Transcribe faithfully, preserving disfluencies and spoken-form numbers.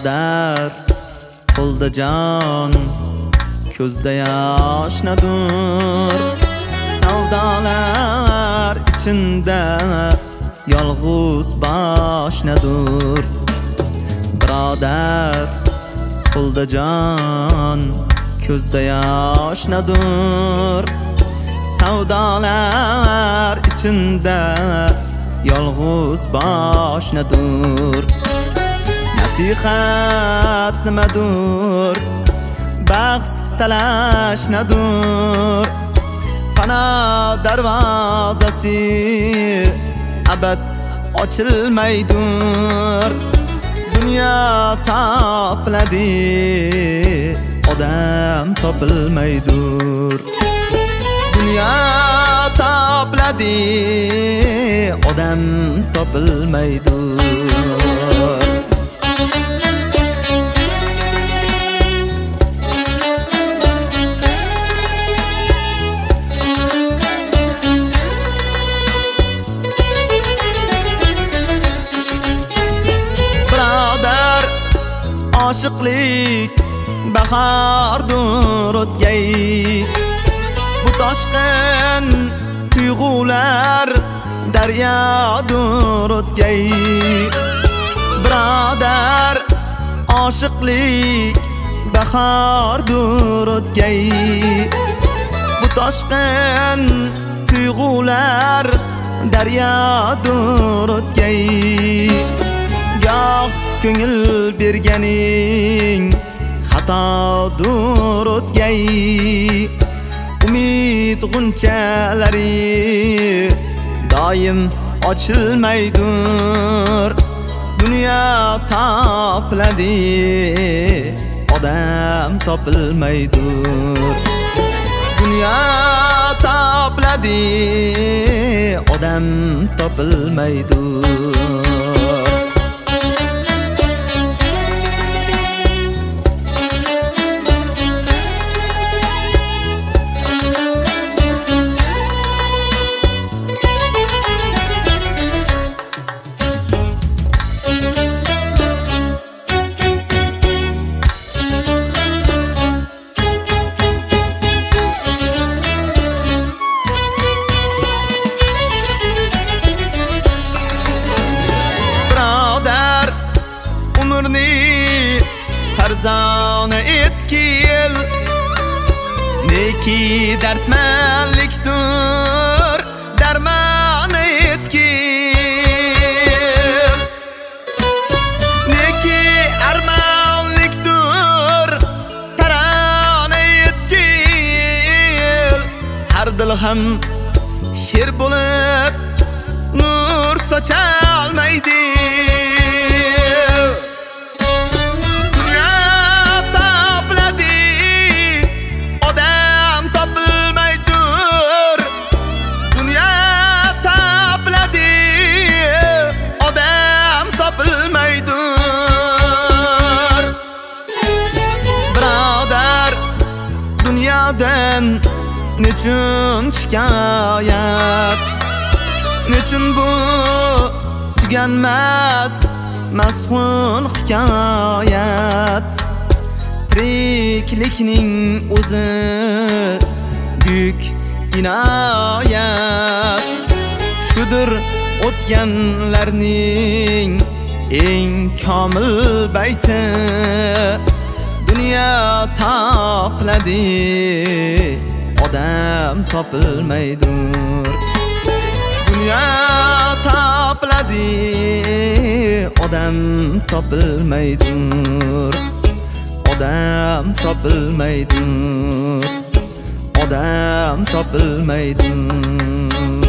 Birodar, qo'lda jon, ko'zda yosh nadur. Savdolar içinde yolg'iz bosh nadur. Birodar, qo'lda jon, ko'zda yosh nadur. Savdolar içinde yolg'iz bosh nadur. Nasihat nimadur, bahs talash nadur. Fana darvozasi abad ochilmaydur. Dünya topiladi, odam topilmaydur. Dünya topiladi, odam topilmaydur. Aşıklık bahardır o'tgay. Bu toshqin tuyg'ular daryodir o'tgay. Birodar, aşıklık bahardır o'tgay. Bu toshqin tuyg'ular daryodir o'tgay. Goh ko'ngil berganing xatodir o'tgay. Umid g'unchalari doim ochilmaydur. Dunyo topiladi, odam topilmaydur. Dunyo topiladi, odam topilmaydur. Farzona etkil, neki dardmanlikdir, darmoni etkil. Neki armonlikdir, tarona etkil. Har dil ham sher bo'lib nur socholmaydi. Dünyadan nechun shikoyat, nechun bu tuganmas masxun hikoyat. Tiriklikning o'zi buyuk inoyat. Shudir o'tganlarning eng komil bayti. Dünya topiladi, odam topilmaydur. Dünya topiladi, odam topilmaydur. Odam topilmaydur. Odam topilmaydur.